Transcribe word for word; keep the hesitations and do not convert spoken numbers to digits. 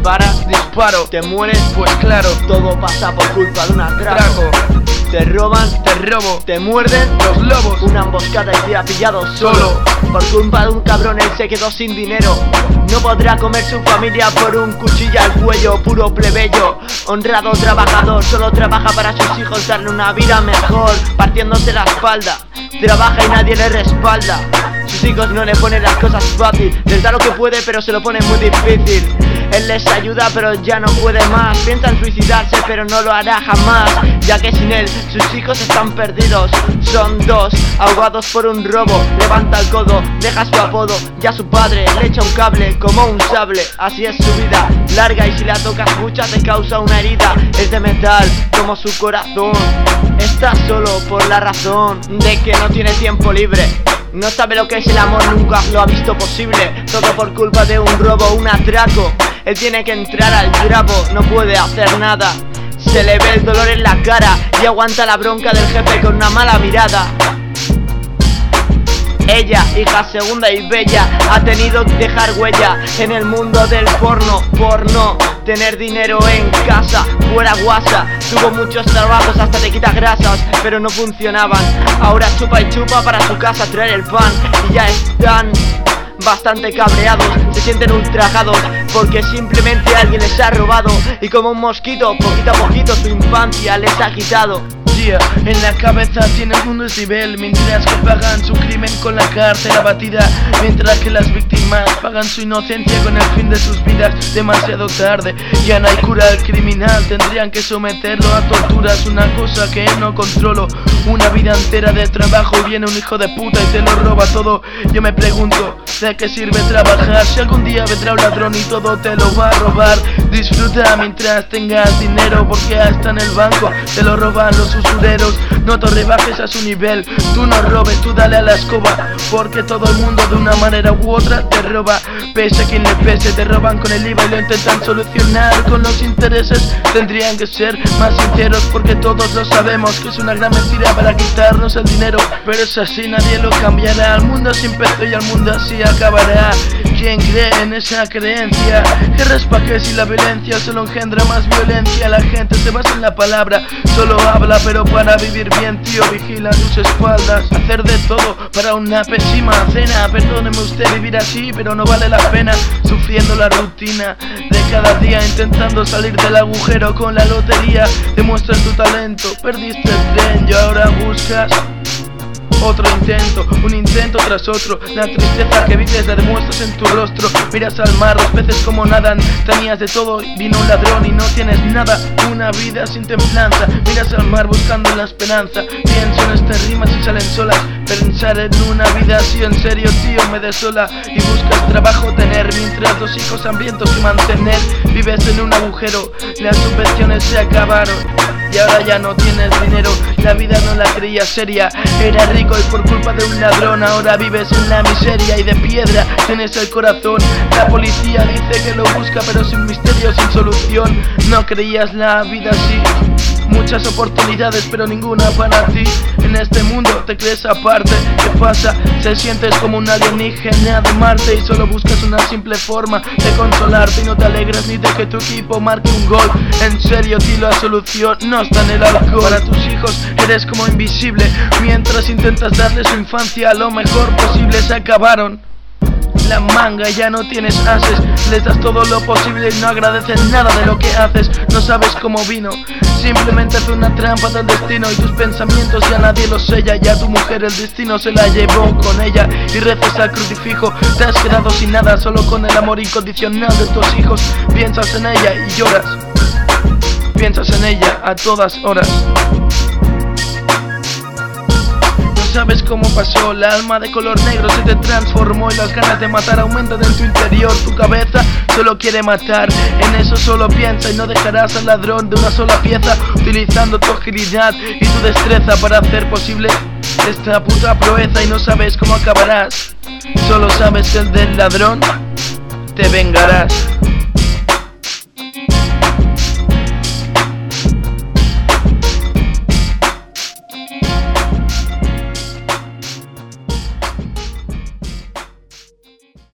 disparas, disparo, te mueres, pues claro, todo pasa por culpa de un atraco. trago, Te roban, te robo, te muerden los lobos, una emboscada y te ha pillado solo. solo, Por culpa de un cabrón él se quedó sin dinero. No podrá comer su familia por un cuchillo al cuello. Puro plebeyo, honrado trabajador, solo trabaja para sus hijos darle una vida mejor, partiéndose la espalda. Trabaja y nadie le respalda. Sus hijos no le ponen las cosas fácil. Les da lo que puede pero se lo pone muy difícil. Él les ayuda pero ya no puede más. Piensa en suicidarse pero no lo hará jamás, ya que sin él sus hijos están perdidos. Son dos, ahogados por un robo. Levanta el codo, deja su apodo. Ya su padre le echa un cable como un sable. Así es su vida, larga y si la tocas mucha te causa una herida. Es de metal como su corazón. Está solo por la razón de que no tiene tiempo libre. No sabe lo que es el amor, nunca lo ha visto posible. Todo por culpa de un robo, un atraco. Él tiene que entrar al trapo, no puede hacer nada. Se le ve el dolor en la cara y aguanta la bronca del jefe con una mala mirada. Ella, hija segunda y bella, ha tenido que dejar huella en el mundo del porno, por no tener dinero en casa, fuera guasa. Tuvo muchos trabajos hasta te quita grasas, pero no funcionaban. Ahora chupa y chupa para su casa traer el pan. Y ya están bastante cabreados, se sienten ultrajados porque simplemente alguien les ha robado. Y como un mosquito, poquito a poquito su infancia les ha quitado. En la cabeza tienen un desnivel, mientras que pagan su crimen con la cárcel abatida, mientras que las víctimas pagan su inocencia con el fin de sus vidas. Demasiado tarde, ya no hay cura al criminal, tendrían que someterlo a torturas, una cosa que no controlo. Una vida entera de trabajo y viene un hijo de puta y te lo roba todo. Yo me pregunto, ¿de qué sirve trabajar si algún día vendrá un ladrón y todo te lo va a robar? Disfruta mientras tengas dinero, porque hasta en el banco te lo roban los usuarios. No te rebajes a su nivel, tú no robes, tú dale a la escoba, porque todo el mundo de una manera u otra te roba. Pese a quien le pese, te roban con el I V A y lo intentan solucionar con los intereses. Tendrían que ser más sinceros, porque todos lo sabemos que es una gran mentira para quitarnos el dinero. Pero es así, nadie lo cambiará. El mundo así empezó y el mundo así acabará. ¿Quién cree en esa creencia? Que raspa que si la violencia solo engendra más violencia. La gente se basa en la palabra, solo habla, pero para vivir bien, tío, vigila tus espaldas. Hacer de todo para una pésima cena. Perdóneme usted vivir así, pero no vale la pena. Sufriendo la rutina de cada día, intentando salir del agujero con la lotería. Demuestras tu talento, perdiste el tren y ahora buscas otro intento, un intento tras otro. La tristeza que vives la demuestras en tu rostro. Miras al mar, los peces como nadan. Tenías de todo, vino un ladrón y no tienes nada. Una vida sin templanza. Miras al mar buscando la esperanza. Pienso en estas rimas y salen solas. Pensar en una vida así en serio, tío, me desola. Y buscas trabajo tener, mientras dos hijos hambrientos que mantener. Vives en un agujero, las subvenciones se acabaron y ahora ya no tienes dinero. La vida no la creías seria, era rico y por culpa de un ladrón ahora vives en la miseria. Y de piedra tienes el corazón. La policía dice que lo busca pero sin misterio, sin solución. No creías la vida así, muchas oportunidades pero ninguna para ti. En este mundo te crees aparte. ¿Qué pasa? Se sientes como un alienígena de Marte y solo buscas una simple forma de consolarte. Y no te alegras ni de que tu equipo marque un gol. En serio, tío, la solución no está en el alcohol. Para tus hijos eres como invisible, mientras intentas darle su infancia lo mejor posible. Se acabaron la manga, ya no tienes ases. Les das todo lo posible y no agradeces nada de lo que haces. No sabes cómo vino, simplemente hace una trampa del destino. Y tus pensamientos ya nadie los sella. Ya tu mujer el destino se la llevó con ella. Y rezas al crucifijo, te has quedado sin nada, solo con el amor incondicional de tus hijos. Piensas en ella y lloras, piensas en ella a todas horas. Sabes cómo pasó, la alma de color negro se te transformó y las ganas de matar aumentan en tu interior. Tu cabeza solo quiere matar, en eso solo piensa y no dejarás al ladrón de una sola pieza, utilizando tu agilidad y tu destreza para hacer posible esta puta proeza. Y no sabes cómo acabarás, solo sabes que el del ladrón te vengarás.